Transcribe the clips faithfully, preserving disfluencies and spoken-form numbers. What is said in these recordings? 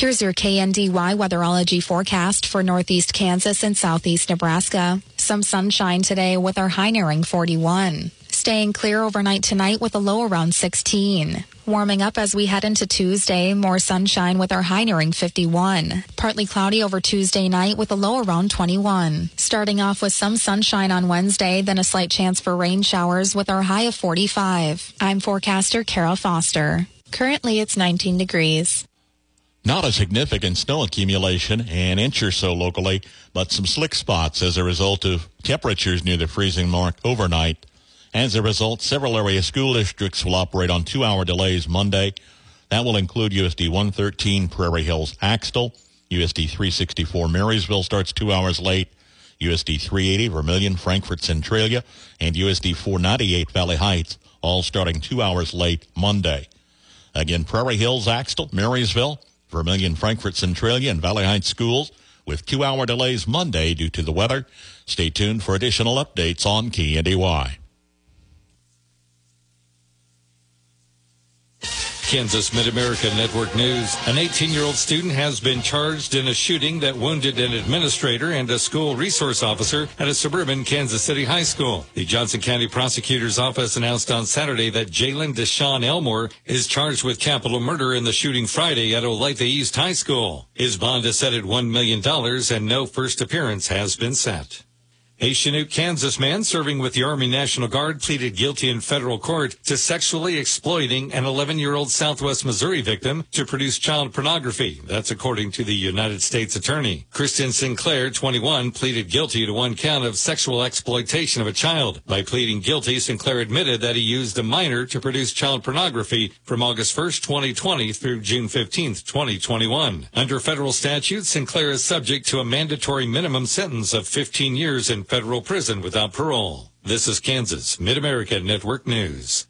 Here's your K N D Y weatherology forecast for northeast Kansas and southeast Nebraska. Some sunshine today with our high nearing forty-one. Staying clear overnight tonight with a low around sixteen. Warming up as we head into Tuesday, more sunshine with our high nearing fifty-one. Partly cloudy over Tuesday night with a low around twenty-one. Starting off with some sunshine on Wednesday, then a slight chance for rain showers with our high of forty-five. I'm forecaster Kara Foster. Currently it's nineteen degrees. Not a significant snow accumulation, an inch or so locally, but some slick spots as a result of temperatures near the freezing mark overnight. As a result, several area school districts will operate on two-hour delays Monday. That will include U S D one thirteen Prairie Hills Axtell. U S D three sixty-four Marysville starts two hours late. U S D three eighty Vermilion Frankfort Centralia. And U S D four ninety-eight Valley Heights, all starting two hours late Monday. Again, Prairie Hills Axtell, Marysville, Vermilion Frankfort Centralia, and Valley Heights schools with two-hour delays Monday due to the weather. Stay tuned for additional updates on K N D Y. Kansas Mid-America Network News. An eighteen-year-old student has been charged in a shooting that wounded an administrator and a school resource officer at a suburban Kansas City high school. The Johnson County Prosecutor's Office announced on Saturday that Jalen Deshaun Elmore is charged with capital murder in the shooting Friday at Olathe East High School. His bond is set at one million dollars and no first appearance has been set. A Chinook, Kansas man serving with the Army National Guard pleaded guilty in federal court to sexually exploiting an eleven-year-old Southwest Missouri victim to produce child pornography. That's according to the United States Attorney. Kristen Sinclair, twenty-one, pleaded guilty to one count of sexual exploitation of a child. By pleading guilty, Sinclair admitted that he used a minor to produce child pornography from August first, twenty twenty through June fifteenth, twenty twenty-one. Under federal statute, Sinclair is subject to a mandatory minimum sentence of fifteen years in federal prison without parole. This is Kansas Mid-America Network News.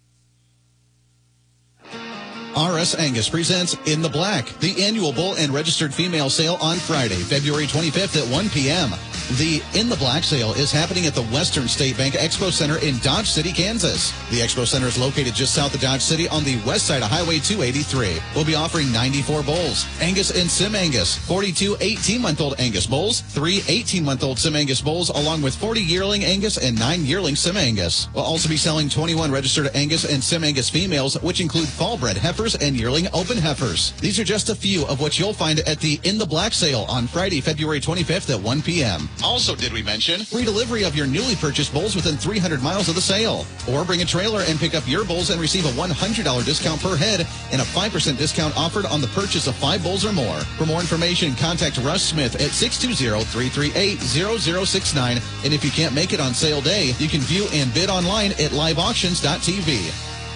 R S Angus presents In the Black, the annual bull and registered female sale on Friday, February twenty-fifth at one p.m. The In the Black sale is happening at the Western State Bank Expo Center in Dodge City, Kansas. The Expo Center is located just south of Dodge City on the west side of Highway two eighty-three. We'll be offering ninety-four bulls, Angus and Sim Angus, forty-two eighteen-month-old Angus bulls, three eighteen-month-old Sim Angus bulls, along with forty yearling Angus and nine yearling Sim Angus. We'll also be selling twenty-one registered Angus and Sim Angus females, which include fall-bred heifers and yearling open heifers. These are just a few of what you'll find at the In the Black sale on Friday, February twenty-fifth at one p.m. Also, did we mention free delivery of your newly purchased bulls within three hundred miles of the sale? Or bring a trailer and pick up your bulls and receive a one hundred dollars discount per head and a five percent discount offered on the purchase of five bulls or more. For more information, contact Russ Smith at six two zero, three three eight, zero zero six nine. And if you can't make it on sale day, you can view and bid online at live auctions dot t v.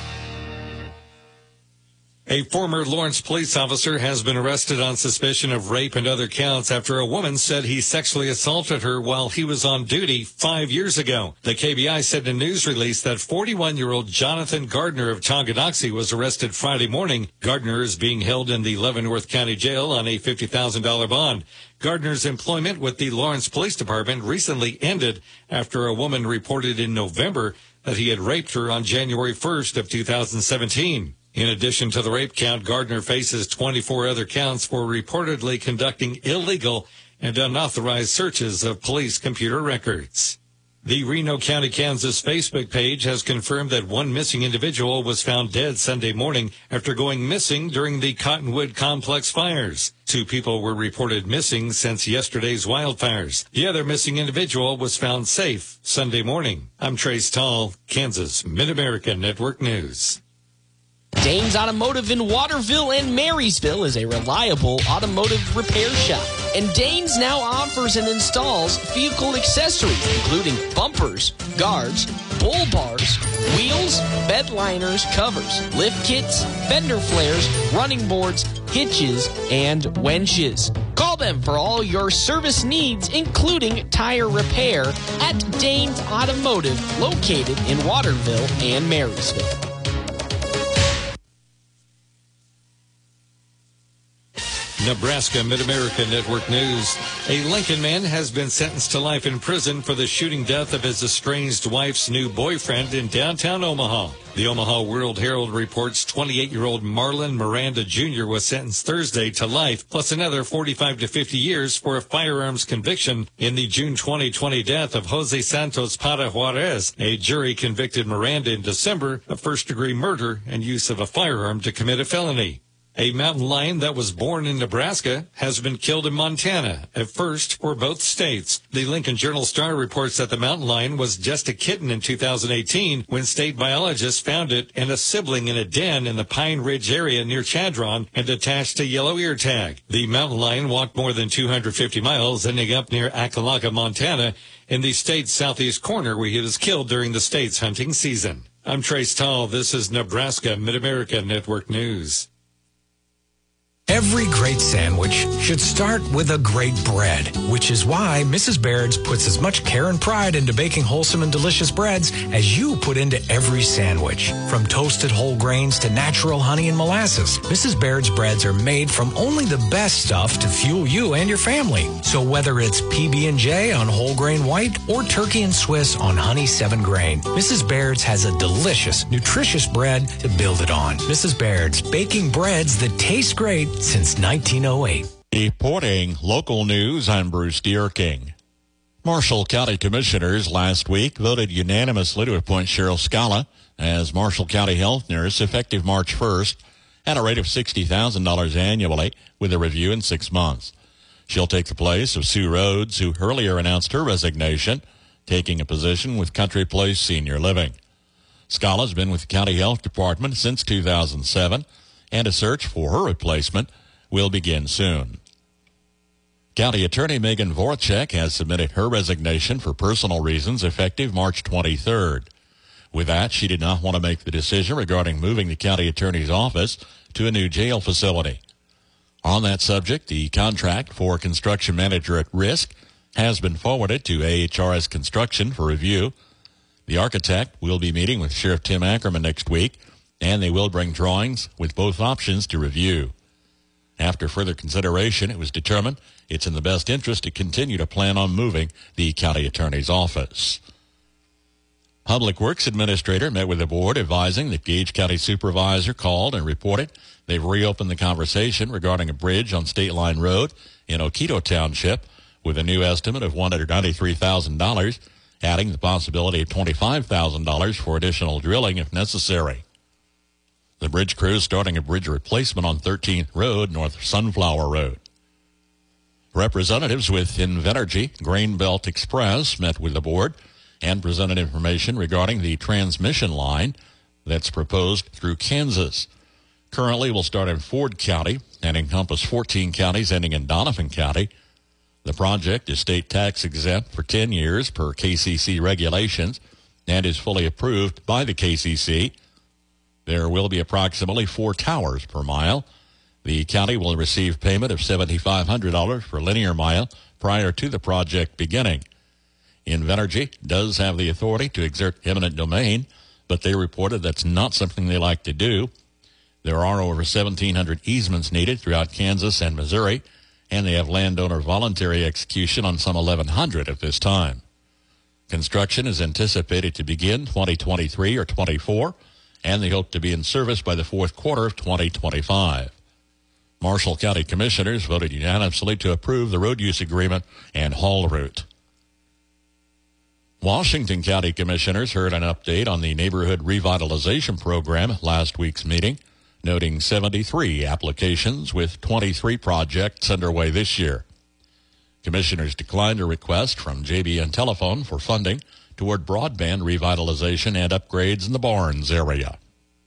A former Lawrence police officer has been arrested on suspicion of rape and other counts after a woman said he sexually assaulted her while he was on duty five years ago. The K B I said in a news release that forty-one-year-old Jonathan Gardner of Tonganoxie was arrested Friday morning. Gardner is being held in the Leavenworth County Jail on a fifty thousand dollars bond. Gardner's employment with the Lawrence Police Department recently ended after a woman reported in November that he had raped her on January first of two thousand seventeen. In addition to the rape count, Gardner faces twenty-four other counts for reportedly conducting illegal and unauthorized searches of police computer records. The Reno County, Kansas Facebook page has confirmed that one missing individual was found dead Sunday morning after going missing during the Cottonwood Complex fires. Two people were reported missing since yesterday's wildfires. The other missing individual was found safe Sunday morning. I'm Trace Tall, Kansas Mid-America Network News. Danes Automotive in Waterville and Marysville is a reliable automotive repair shop. And Danes now offers and installs vehicle accessories, including bumpers, guards, bull bars, wheels, bed liners, covers, lift kits, fender flares, running boards, hitches, and winches. Call them for all your service needs, including tire repair, at Danes Automotive, located in Waterville and Marysville. Nebraska Mid-America Network News. A Lincoln man has been sentenced to life in prison for the shooting death of his estranged wife's new boyfriend in downtown Omaha. The Omaha World Herald reports twenty-eight-year-old Marlon Miranda Junior was sentenced Thursday to life, plus another forty-five to fifty years for a firearms conviction in the June twenty twenty death of Jose Santos Para Juarez. A jury convicted Miranda in December of first-degree murder and use of a firearm to commit a felony. A mountain lion that was born in Nebraska has been killed in Montana, a first for both states. The Lincoln Journal-Star reports that the mountain lion was just a kitten in two thousand eighteen when state biologists found it and a sibling in a den in the Pine Ridge area near Chadron and attached a yellow ear tag. The mountain lion walked more than two hundred fifty miles, ending up near Akalaga, Montana, in the state's southeast corner where he was killed during the state's hunting season. I'm Trace Tall. This is Nebraska Mid-America Network News. Every great sandwich should start with a great bread, which is why Missus Baird's puts as much care and pride into baking wholesome and delicious breads as you put into every sandwich. From toasted whole grains to natural honey and molasses, Missus Baird's breads are made from only the best stuff to fuel you and your family. So whether it's P B and J on whole grain white or turkey and Swiss on honey seven grain, Missus Baird's has a delicious, nutritious bread to build it on. Missus Baird's, baking breads that taste great since nineteen oh eight. Reporting local news, I'm Bruce Deerking. Marshall County Commissioners last week voted unanimously to appoint Cheryl Scala as Marshall County Health Nurse effective March first at a rate of sixty thousand dollars annually with a review in six months. She'll take the place of Sue Rhodes, who earlier announced her resignation, taking a position with Country Place Senior Living. Scala's been with the County Health Department since two thousand seven, and a search for her replacement will begin soon. County Attorney Megan Voracek has submitted her resignation for personal reasons effective March twenty-third. With that, she did not want to make the decision regarding moving the county attorney's office to a new jail facility. On that subject, the contract for construction manager at risk has been forwarded to A H R S Construction for review. The architect will be meeting with Sheriff Tim Ackerman next week, and they will bring drawings with both options to review. After further consideration, it was determined it's in the best interest to continue to plan on moving the county attorney's office. Public Works Administrator met with the board advising that Gage County Supervisor called and reported they've reopened the conversation regarding a bridge on State Line Road in Oquito Township with a new estimate of one hundred ninety-three thousand dollars, adding the possibility of twenty-five thousand dollars for additional drilling if necessary. The bridge crew is starting a bridge replacement on thirteenth Road north of Sunflower Road. Representatives with Invenergy Grain Belt Express met with the board and presented information regarding the transmission line that's proposed through Kansas. Currently will start in Ford County and encompass fourteen counties ending in Donovan County. The project is state tax exempt for ten years per K C C regulations and is fully approved by the K C C. There will be approximately four towers per mile. The county will receive payment of seven thousand five hundred dollars per linear mile prior to the project beginning. Invenergy does have the authority to exert eminent domain, but they reported that's not something they like to do. There are over seventeen hundred easements needed throughout Kansas and Missouri, and they have landowner voluntary execution on some eleven hundred at this time. Construction is anticipated to begin twenty twenty-three or twenty-four, and they hope to be in service by the fourth quarter of twenty twenty-five. Marshall County Commissioners voted unanimously to approve the road use agreement and haul route. Washington County Commissioners heard an update on the Neighborhood Revitalization Program at last week's meeting, noting seventy-three applications with twenty-three projects underway this year. Commissioners declined a request from J B N Telephone for funding toward broadband revitalization and upgrades in the Barnes area.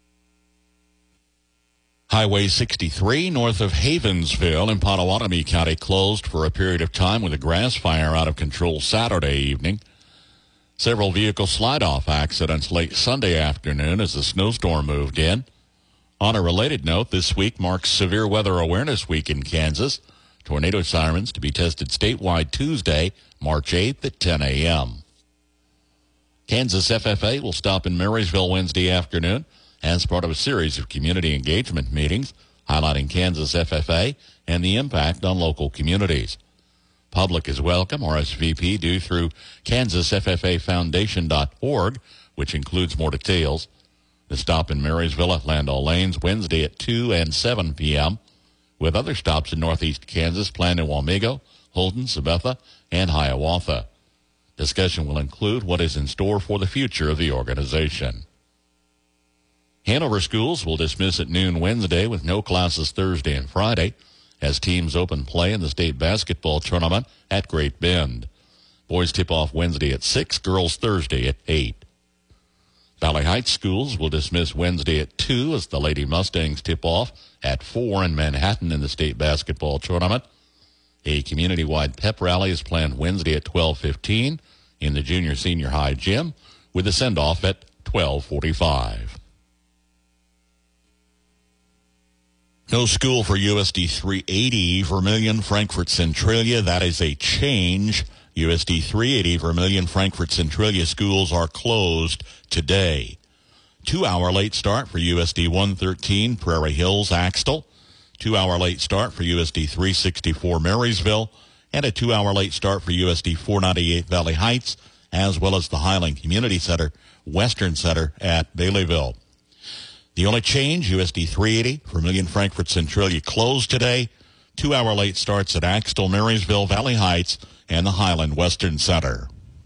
Highway sixty-three north of Havensville in Pottawatomie County closed for a period of time with a grass fire out of control Saturday evening. Several vehicle slide-off accidents late Sunday afternoon as the snowstorm moved in. On a related note, this week marks Severe Weather Awareness Week in Kansas. Tornado sirens to be tested statewide Tuesday, March eighth at ten a.m. Kansas F F A will stop in Marysville Wednesday afternoon as part of a series of community engagement meetings highlighting Kansas F F A and the impact on local communities. Public is welcome. R S V P due through kansas f f a foundation dot org, which includes more details. The stop in Marysville at Landau Lanes Wednesday at two and seven p.m., with other stops in northeast Kansas planned in Wamego, Holden, Sabetha, and Hiawatha. Discussion will include what is in store for the future of the organization. Hanover schools will dismiss at noon Wednesday with no classes Thursday and Friday as teams open play in the state basketball tournament at Great Bend. Boys tip off Wednesday at six, girls Thursday at eight. Valley Heights schools will dismiss Wednesday at two as the Lady Mustangs tip off at four in Manhattan in the state basketball tournament. A community-wide pep rally is planned Wednesday at twelve fifteen in the junior-senior high gym with a send-off at twelve forty-five. No school for U S D three eighty Vermilion Frankfort Centralia. That is a change. U S D three eighty Vermilion Frankfort Centralia schools are closed today. Two-hour late start for U S D one thirteen Prairie Hills Axtell. Two-hour late start for U S D three sixty-four Marysville. And a two-hour late start for U S D four ninety-eight Valley Heights, as well as the Highland Community Center, Western Center at Baileyville. The only change, U S D three eighty Vermilion Frankfort Centralia closed today. Two-hour late starts at Axtell, Marysville, Valley Heights, and the Highland Western Center.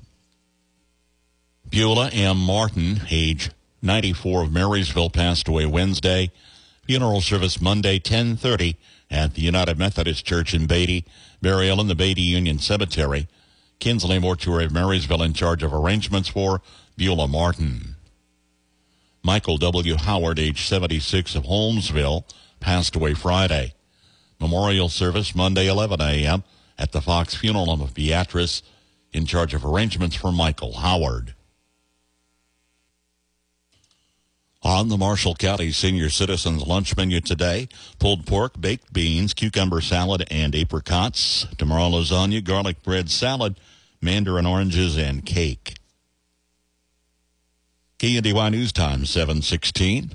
Beulah M. Martin, age ninety-four, of Marysville, passed away Wednesday. Funeral service Monday, ten thirty, at the United Methodist Church in Beatty. Burial in the Beatty Union Cemetery. Kinsley Mortuary of Marysville in charge of arrangements for Beulah Martin. Michael W. Howard, age seventy-six, of Holmesville, passed away Friday. Memorial service Monday, eleven a.m., at the Fox Funeral Home of Beatrice, in charge of arrangements for Michael Howard. On the Marshall County Senior Citizens lunch menu today, pulled pork, baked beans, cucumber salad, and apricots. Tomorrow, lasagna, garlic bread salad, mandarin oranges, and cake. K N D Y News Time, seven sixteen.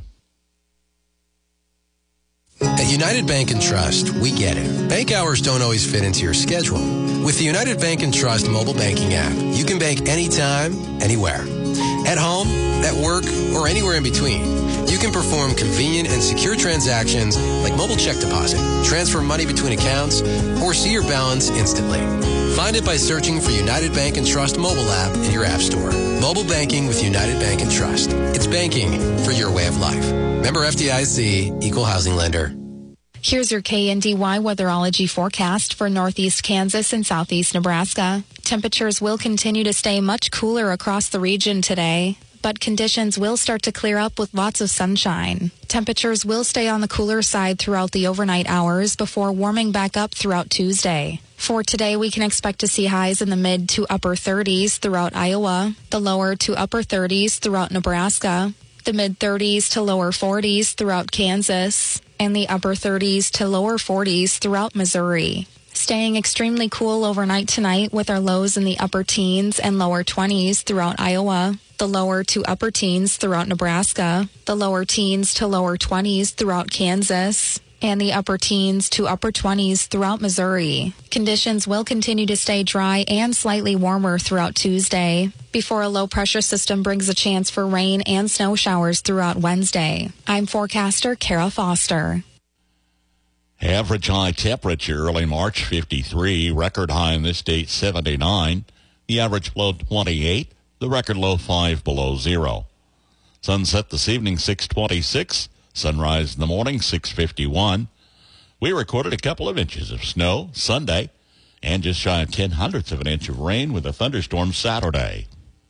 At United Bank and Trust, we get it. Bank hours don't always fit into your schedule. With the United Bank and Trust mobile banking app, you can bank anytime, anywhere. At home, at work, or anywhere in between. You can perform convenient and secure transactions like mobile check deposit, transfer money between accounts, or see your balance instantly. Find it by searching for United Bank and Trust mobile app in your app store. Mobile banking with United Bank and Trust. It's banking for your way of life. Member F D I C, Equal Housing Lender. Here's your K N D Y weatherology forecast for northeast Kansas and southeast Nebraska. Temperatures will continue to stay much cooler across the region today, but conditions will start to clear up with lots of sunshine. Temperatures will stay on the cooler side throughout the overnight hours before warming back up throughout Tuesday. For today, we can expect to see highs in the mid to upper thirties throughout Iowa, the lower to upper thirties throughout Nebraska, the mid thirties to lower forties throughout Kansas, and the upper thirties to lower forties throughout Missouri. Staying extremely cool overnight tonight with our lows in the upper teens and lower twenties throughout Iowa, the lower to upper teens throughout Nebraska, the lower teens to lower twenties throughout Kansas, and the upper teens to upper twenties throughout Missouri. Conditions will continue to stay dry and slightly warmer throughout Tuesday, before a low-pressure system brings a chance for rain and snow showers throughout Wednesday. I'm forecaster Kara Foster. Average high temperature early March, fifty-three. Record high in this date, seventy-nine. The average low, twenty-eight. The record low, five below zero. Sunset this evening, six twenty-six. Sunrise in the morning, six fifty-one. We recorded a couple of inches of snow Sunday and just shy of ten hundredths of an inch of rain with a thunderstorm Saturday.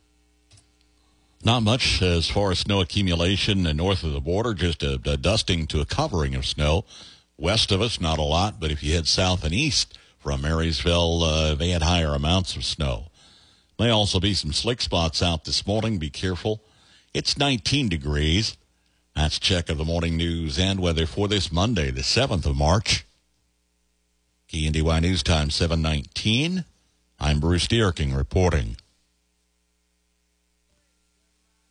Not much as far as snow accumulation north of the border, just a, a dusting to a covering of snow. West of us, not a lot, but if you head south and east from Marysville, uh, they had higher amounts of snow. May also be some slick spots out this morning. Be careful. It's nineteen degrees. That's check of the morning news and weather for this Monday, the seventh of March. K N D Y News Time, seven nineteen. I'm Bruce Dierking reporting.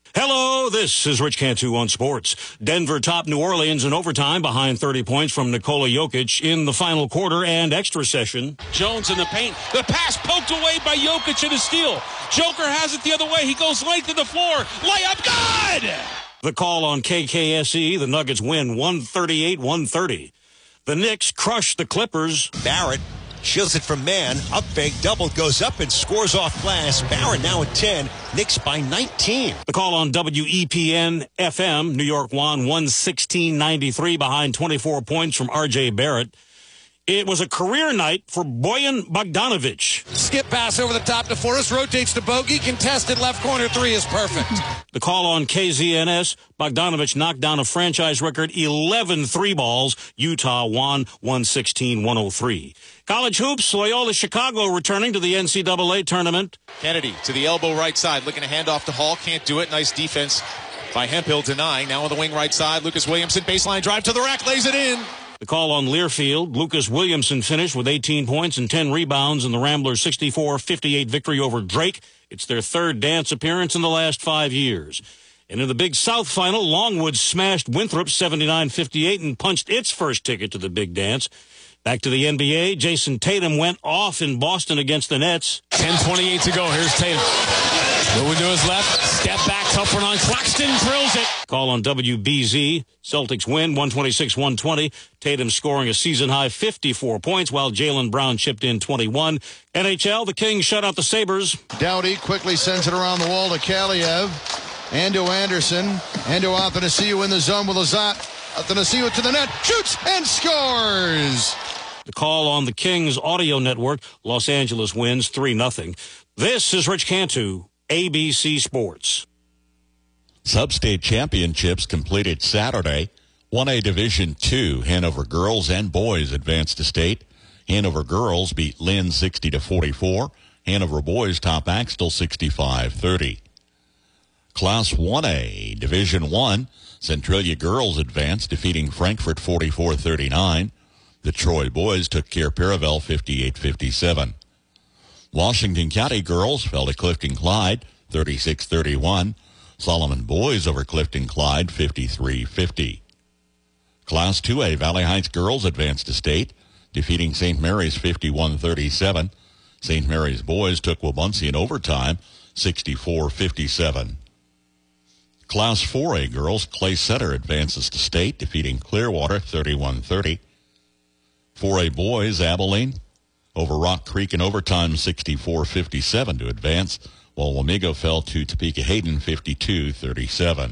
Hello, this is Rich Cantu on sports. Denver topped New Orleans in overtime behind thirty points from Nikola Jokic in the final quarter and extra session. Jones in the paint. The pass poked away by Jokic and a steal. Joker has it the other way. He goes length to the floor. Layup, good! The call on K K S E. The Nuggets win one thirty-eight one thirty. The Knicks crush the Clippers. Barrett shields it from man. Up fake, double, goes up and scores off glass. Barrett now at ten. Knicks by nineteen. The call on W E P N F M. New York won one sixteen ninety-three behind twenty-four points from R J Barrett. It was a career night for Bojan Bogdanovic. Skip pass over the top to Forrest, rotates to Bogey, contested left corner three is perfect. The call on K Z N S, Bogdanovic knocked down a franchise record eleven three balls. Utah won one sixteen one oh three. College hoops, Loyola Chicago returning to the N C double A tournament. Kennedy to the elbow right side, looking to hand off to Hall, can't do it. Nice defense by Hemphill, denying. Now on the wing right side, Lucas Williamson, baseline drive to the rack, lays it in. The call on Learfield, Lucas Williamson finished with eighteen points and ten rebounds in the Ramblers' sixty-four fifty-eight victory over Drake. It's their third dance appearance in the last five years. And in the Big South final, Longwood smashed Winthrop seventy-nine fifty-eight and punched its first ticket to the big dance. Back to the N B A, Jason Tatum went off in Boston against the Nets. ten twenty-eight to go. Here's Tatum. Moving to his left. Step back. Tough one on Claxton. Drills it. Call on W B Z. Celtics win one twenty-six one twenty. Tatum scoring a season-high fifty-four points while Jaylen Brown chipped in twenty-one. N H L, the Kings shut out the Sabres. Doughty quickly sends it around the wall to Kaliev. Ando Anderson. Ando Athanasiou in the zone with Lazat. Athanasiou to the net. Shoots and scores. The call on the Kings audio network. Los Angeles wins three nothing. This is Rich Cantu, A B C Sports. Sub-state championships completed Saturday. one A Division two, Hanover girls and boys advanced to state. Hanover girls beat Lynn sixty to forty-four. Hanover boys top Axtell sixty-five thirty. Class one A Division one, Centralia girls advanced, defeating Frankfort forty-four thirty-nine. The Troy boys took care of Paravel fifty-eight fifty-seven. Washington County girls fell to Clifton Clyde thirty-six thirty-one. Solomon boys over Clifton Clyde fifty-three fifty. Class two A Valley Heights girls advanced to state, defeating Saint Mary's fifty-one thirty-seven. Saint Mary's boys took Wabaunsee in overtime sixty-four fifty-seven. Class four A girls, Clay Center advances to state, defeating Clearwater thirty-one thirty. four A boys, Abilene over Rock Creek in overtime sixty-four fifty-seven to advance, while Wamego fell to Topeka Hayden fifty-two thirty-seven.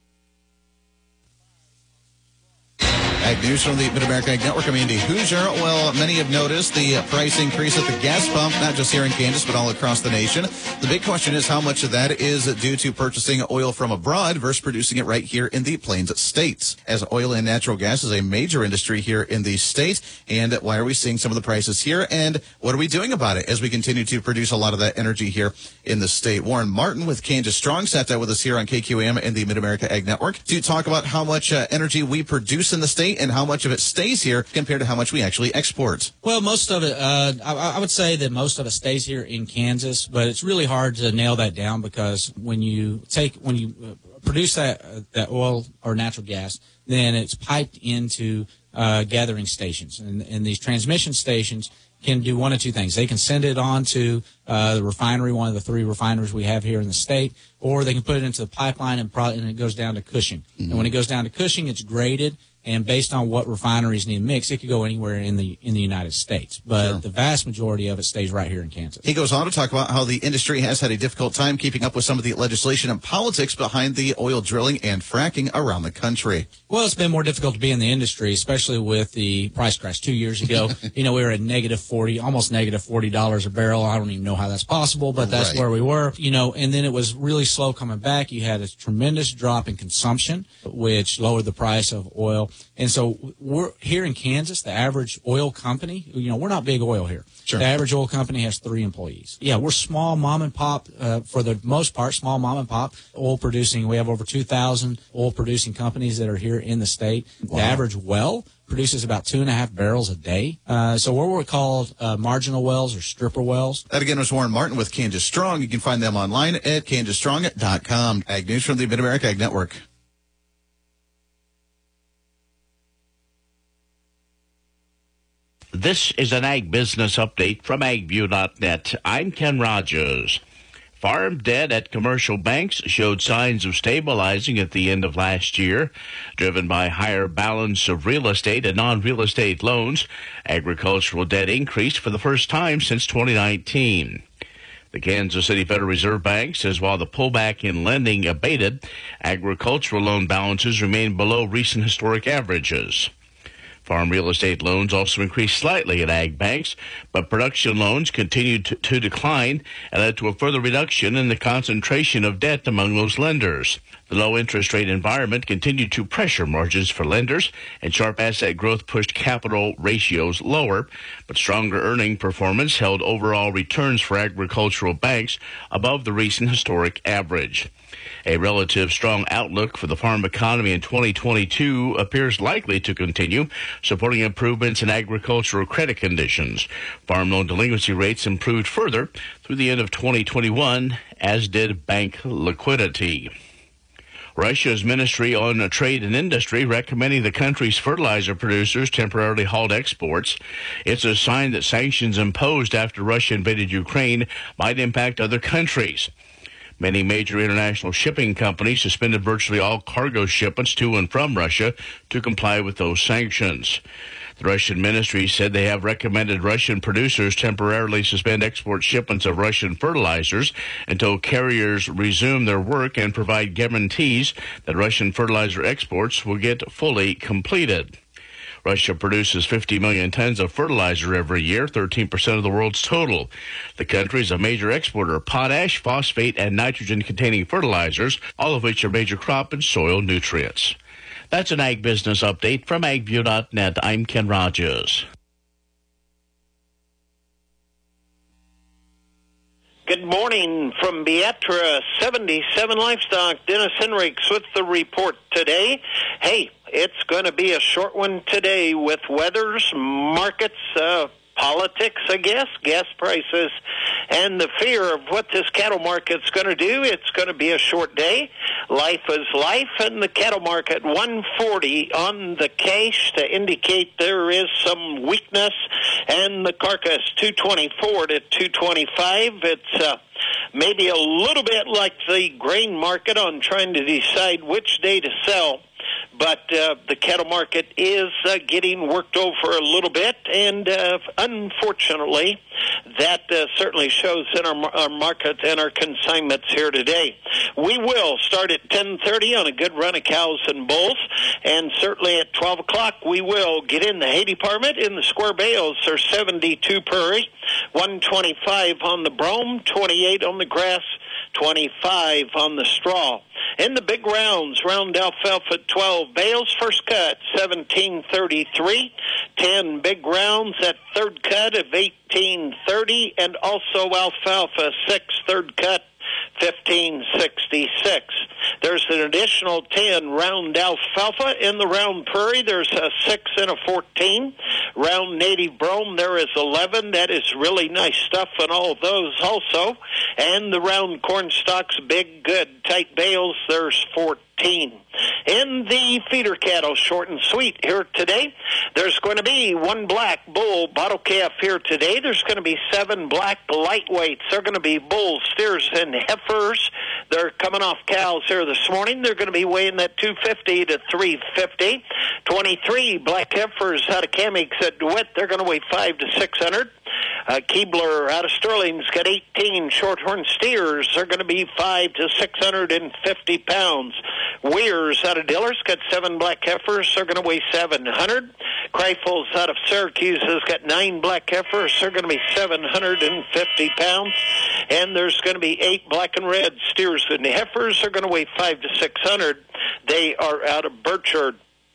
Ag News from the Mid-America Ag Network. I'm Andy Hoosier. Well, many have noticed the price increase at the gas pump, not just here in Kansas, but all across the nation. The big question is how much of that is due to purchasing oil from abroad versus producing it right here in the Plains States, as oil and natural gas is a major industry here in the state. And why are we seeing some of the prices here? And what are we doing about it as we continue to produce a lot of that energy here in the state? Warren Martin with Kansas Strong sat down with us here on K Q A M and the Mid-America Ag Network to talk about how much uh, energy we produce in the state and how much of it stays here compared to how much we actually export. Well, most of it, uh, I, I would say that most of it stays here in Kansas, but it's really hard to nail that down because when you take, when you uh, produce that, uh, that oil or natural gas, then it's piped into uh, gathering stations. And, and these transmission stations can do one of two things. They can send it on to uh, the refinery, one of the three refineries we have here in the state, or they can put it into the pipeline and, pro- and it goes down to Cushing. Mm-hmm. And when it goes down to Cushing, it's graded. And based on what refineries need mix, it could go anywhere in the in the United States. But sure, the vast majority of it stays right here in Kansas. He goes on to talk about how the industry has had a difficult time keeping up with some of the legislation and politics behind the oil drilling and fracking around the country. Well, it's been more difficult to be in the industry, especially with the price crash two years ago. You know, we were at negative forty, almost negative forty dollars a barrel. I don't even know how that's possible, but that's right where we were. You know, and then it was really slow coming back. You had a tremendous drop in consumption, which lowered the price of oil. And so we're here in Kansas, the average oil company, you know, we're not big oil here. Sure. The average oil company has three employees. Yeah, we're small mom and pop, uh, for the most part, small mom and pop oil producing. We have over two thousand oil producing companies that are here in the state. Wow. The average well produces about two and a half barrels a day. Uh, so what we're called uh, marginal wells or stripper wells. That again was Warren Martin with Kansas Strong. You can find them online at kansas strong dot com. Ag News from the Mid-America Ag Network. This is an Ag Business Update from ag view dot net. I'm Ken Rogers. Farm debt at commercial banks showed signs of stabilizing at the end of last year, driven by higher balance of real estate and non-real estate loans. Agricultural debt increased for the first time since twenty nineteen. The Kansas City Federal Reserve Bank says while the pullback in lending abated, agricultural loan balances remain below recent historic averages. Farm real estate loans also increased slightly at ag banks, but production loans continued to, to decline and led to a further reduction in the concentration of debt among those lenders. The low interest rate environment continued to pressure margins for lenders, and sharp asset growth pushed capital ratios lower, but stronger earning performance held overall returns for agricultural banks above the recent historic average. A relative strong outlook for the farm economy in twenty twenty-two appears likely to continue, supporting improvements in agricultural credit conditions. Farm loan delinquency rates improved further through the end of twenty twenty-one, as did bank liquidity. Russia's Ministry on Trade and Industry recommending the country's fertilizer producers temporarily halt exports. It's a sign that sanctions imposed after Russia invaded Ukraine might impact other countries. Many major international shipping companies suspended virtually all cargo shipments to and from Russia to comply with those sanctions. The Russian ministry said they have recommended Russian producers temporarily suspend export shipments of Russian fertilizers until carriers resume their work and provide guarantees that Russian fertilizer exports will get fully completed. Russia produces fifty million tons of fertilizer every year, thirteen percent of the world's total. The country is a major exporter of potash, phosphate, and nitrogen-containing fertilizers, all of which are major crop and soil nutrients. That's an Ag Business Update from ag view dot net. I'm Ken Rogers. Good morning from Beatra, seventy-seven Livestock. Dennis Henriks with the report today. Hey, it's going to be a short one today with weathers, markets, uh, politics, I guess, gas prices, and the fear of what this cattle market's going to do. It's going to be a short day. Life is life, and the cattle market one forty on the cash to indicate there is some weakness, and the carcass two twenty-four to two twenty-five. It's uh, maybe a little bit like the grain market on trying to decide which day to sell. But uh, the cattle market is uh, getting worked over a little bit, and uh, unfortunately, that uh, certainly shows in our, our market and our consignments here today. We will start at ten thirty on a good run of cows and bulls, and certainly at twelve o'clock we will get in the hay department. In the square bales are seventy-two prairie, one twenty-five on the brome, twenty-eight on the grass, twenty-five on the straw. In the big rounds, round alfalfa at twelve bales, first cut seventeen thirty-three, ten big rounds at third cut of eighteen thirty, and also alfalfa six third cut fifteen sixty-six. There's an additional ten round alfalfa in the round prairie. There's a six and a fourteen. Round native brome, there is eleven. That is really nice stuff on all of those also. And the round corn stalks, big, good, tight bales, there's fourteen. In the feeder cattle, short and sweet here today, there's going to be one black bull bottle calf here today. There's going to be seven black lightweights. They're going to be bulls, steers, and heifers. They're coming off cows here this morning. They're going to be weighing that two fifty to three fifty. twenty-three black heifers out of Camix at DeWitt. They're going to weigh five to six hundred. Uh, Keebler out of Sterling's got eighteen shorthorn steers. They're going to be five to six hundred fifty pounds. Weir's out of Diller's got seven black heifers. They're going to weigh seven hundred. Kreifels out of Syracuse has got nine black heifers. They're going to be seven hundred fifty pounds. And there's going to be eight black and red steers and heifers. They're going to weigh five to six hundred. They are out of Burchard.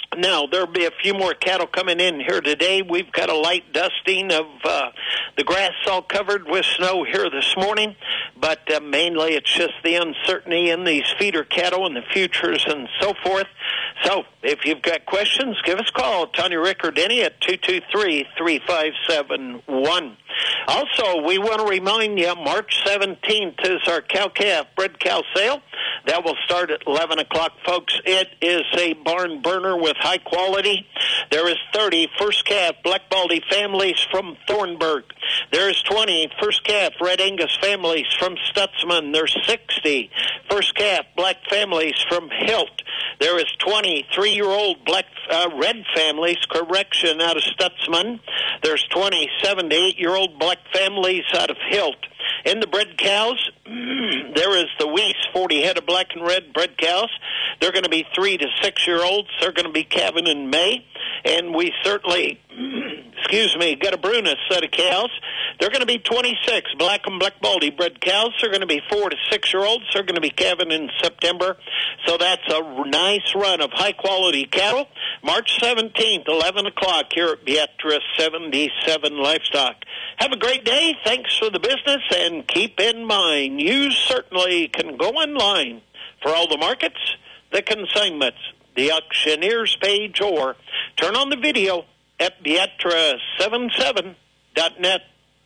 Now, there'll be a few more cattle coming in here today. We've got a light dusting of uh, the grass all covered with snow here this morning, but uh, mainly it's just the uncertainty in these feeder cattle and the futures and so forth. So if you've got questions, give us a call. Tanya Rick or Denny at two two three, three five seven one. Also, we want to remind you, March seventeenth is our cow-calf bred cow sale. That will start at eleven o'clock, folks. It is a barn burner with high quality. There is thirty first calf Black Baldy families from Thornburg. There is twenty first calf Red Angus families from Stutzman. There's sixty first calf black families from Hilt. There is twenty three-year-old black uh, red families, correction, out of Stutzman. There's twenty seven to eight-year-old black families out of Hilt. In the bred cows, there is the Weiss, forty head of black and red bred cows. They're going to be three to six-year-olds. They're going to be calving in May. And we certainly, excuse me, got a Bruna set of cows. They're going to be twenty-six black and black baldy bred cows. They're going to be four to six-year-olds. They're going to be calving in September. So that's a nice run of high-quality cattle. March seventeenth, eleven o'clock here at Beatrice seventy-seven Livestock. Have a great day. Thanks for the business, and keep in mind, you certainly can go online for all the markets, the consignments, the auctioneer's page, or turn on the video at Beatrice seventy-seven dot net.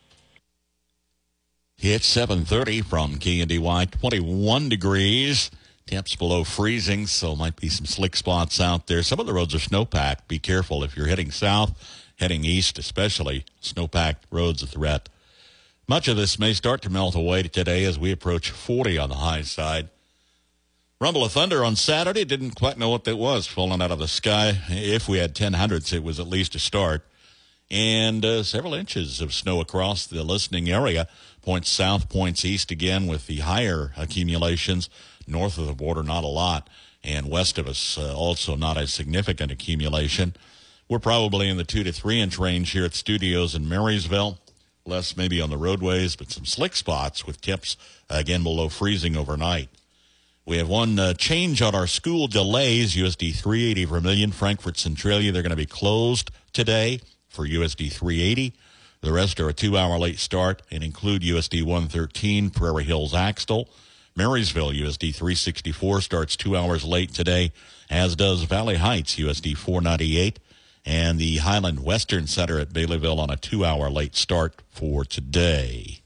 It's seven thirty from K N D Y, twenty-one degrees. Temps below freezing, so might be some slick spots out there. Some of the roads are snowpacked. Be careful if you're heading south, heading east especially. Snowpacked roads a threat. Much of this may start to melt away today as we approach forty on the high side. Rumble of thunder on Saturday. Didn't quite know what that was falling out of the sky. If we had ten hundredths, it was at least a start. And uh, several inches of snow across the listening area. Points south, points east again with the higher accumulations. North of the border, not a lot. And west of us, uh, also not a significant accumulation. We're probably in the two to three inch range here at studios in Marysville. Less maybe on the roadways, but some slick spots with temps, uh, again, below freezing overnight. We have one uh, change on our school delays. U S D three eighty Vermilion, Frankfort Centralia, they're going to be closed today for U S D three eighty. The rest are a two-hour late start and include U S D one thirteen, Prairie Hills, Axtell. Marysville, U S D three sixty-four, starts two hours late today, as does Valley Heights, U S D four ninety-eight. And the Highland Western Center at Baileyville on a two-hour late start for today.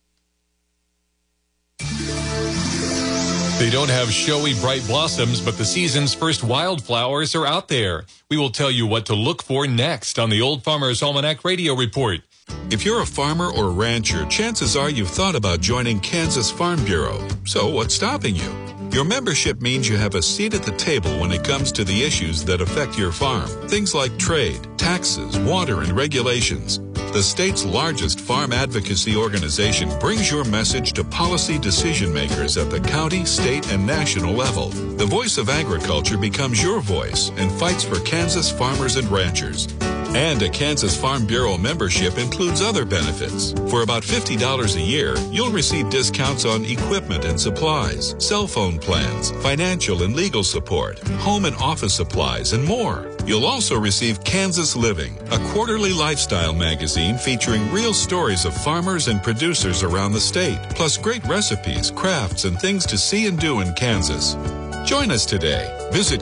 They don't have showy, bright blossoms, but the season's first wildflowers are out there. We will tell you what to look for next on the Old Farmer's Almanac Radio Report. If you're a farmer or rancher, chances are you've thought about joining Kansas Farm Bureau. So what's stopping you? Your membership means you have a seat at the table when it comes to the issues that affect your farm. Things like trade, taxes, water, and regulations. The state's largest farm advocacy organization brings your message to policy decision makers at the county, state, and national level. The voice of agriculture becomes your voice and fights for Kansas farmers and ranchers. And a Kansas Farm Bureau membership includes other benefits. For about fifty dollars a year, you'll receive discounts on equipment and supplies, cell phone plans, financial and legal support, home and office supplies, and more. You'll also receive Kansas Living, a quarterly lifestyle magazine featuring real stories of farmers and producers around the state, plus great recipes, crafts, and things to see and do in Kansas. Join us today. Visit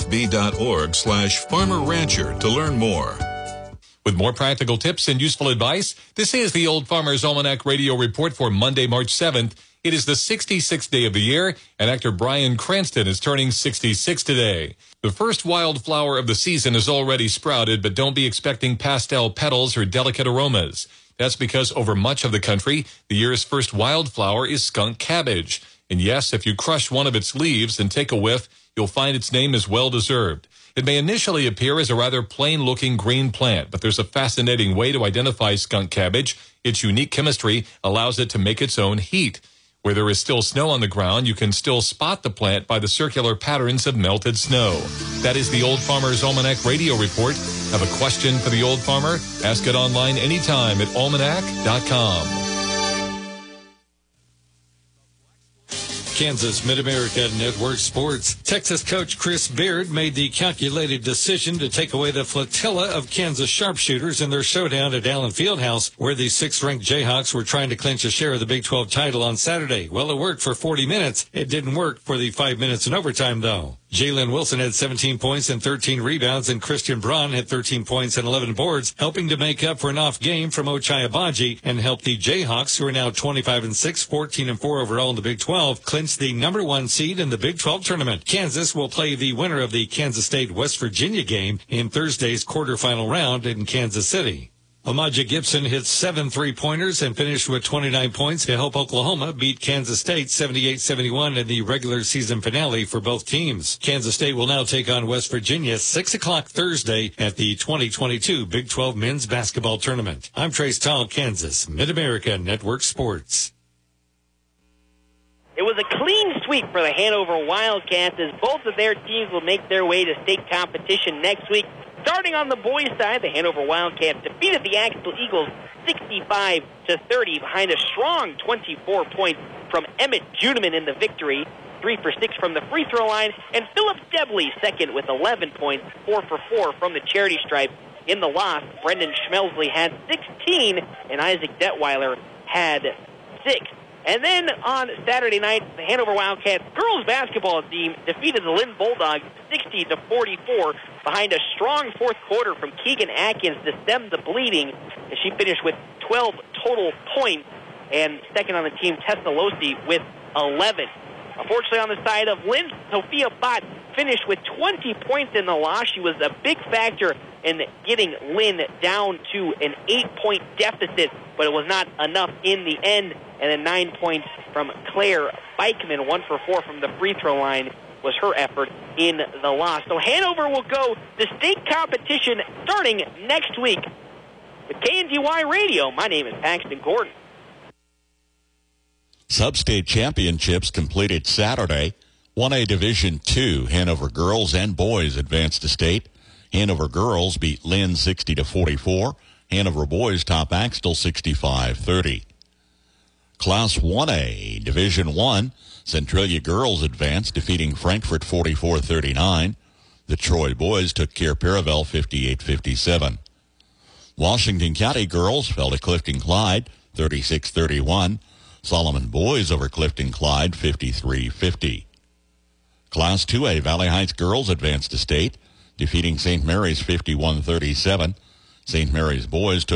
kfb.org slash farmer rancher to learn more. With more practical tips and useful advice, this is the Old Farmer's Almanac Radio Report for Monday, March seventh. It is the sixty-sixth day of the year, and actor Bryan Cranston is turning sixty-six today. The first wildflower of the season is already sprouted, but don't be expecting pastel petals or delicate aromas. That's because over much of the country, the year's first wildflower is skunk cabbage. And yes, if you crush one of its leaves and take a whiff, you'll find its name is well-deserved. It may initially appear as a rather plain-looking green plant, but there's a fascinating way to identify skunk cabbage. Its unique chemistry allows it to make its own heat. Where there is still snow on the ground, you can still spot the plant by the circular patterns of melted snow. That is the Old Farmer's Almanac Radio Report. Have a question for the Old Farmer? Ask it online anytime at almanac dot com. Kansas Mid-America Network Sports. Texas coach Chris Beard made the calculated decision to take away the flotilla of Kansas sharpshooters in their showdown at Allen Fieldhouse, where the sixth-ranked Jayhawks were trying to clinch a share of the Big twelve title on Saturday. Well, it worked for forty minutes. It didn't work for the five minutes in overtime, though. Jalen Wilson had seventeen points and thirteen rebounds, and Christian Braun had thirteen points and eleven boards, helping to make up for an off game from Ochai Agbaji and help the Jayhawks, who are now twenty-five and six, fourteen and four overall in the Big twelve, clinch the number one seed in the Big twelve tournament. Kansas will play the winner of the Kansas State-West Virginia game in Thursday's quarterfinal round in Kansas City. Amaja Gibson hit seven three-pointers and finished with twenty-nine points to help Oklahoma beat Kansas State seventy-eight seventy-one in the regular season finale for both teams. Kansas State will now take on West Virginia six o'clock Thursday at the twenty twenty-two Big twelve Men's Basketball Tournament. I'm Trace Tall, Kansas Mid-America Network Sports. It was a clean sweep for the Hanover Wildcats as both of their teams will make their way to state competition next week. Starting on the boys' side, the Hanover Wildcats defeated the Axtell Eagles sixty-five to thirty behind a strong twenty-four points from Emmett Judeman in the victory, three for six from the free throw line, and Philip Debley second with eleven points, four for four from the charity stripe. In the loss, Brendan Schmelsley had sixteen, and Isaac Detweiler had six. And then on Saturday night, the Hanover Wildcats girls basketball team defeated the Lynn Bulldogs sixty to forty-four behind a strong fourth quarter from Keegan Atkins to stem the bleeding. And she finished with twelve total points, and second on the team, Tessa Losi with eleven. Unfortunately, on the side of Lynn, Sophia Bott finished with twenty points in the loss. She was a big factor in getting Lynn down to an eight-point deficit, but it was not enough in the end. And then nine points from Claire Beichman, one for four from the free throw line, was her effort in the loss. So Hanover will go to state competition starting next week. With K N G Y Radio, my name is Paxton Gordon. Sub-state championships completed Saturday. one A Division two, Hanover girls and boys advanced to state. Hanover girls beat Lynn sixty to forty-four. Hanover boys top Axtell sixty-five thirty. Class one A, Division one, Centralia girls advanced, defeating Frankfort forty-four thirty-nine. The Troy boys took care of Paravel fifty-eight fifty-seven. Washington County girls fell to Clifton Clyde thirty-six thirty-one. Solomon boys over Clifton Clyde fifty-three fifty. Class two A, Valley Heights girls advanced to state, defeating Saint Mary's fifty-one thirty-seven. Saint Mary's boys took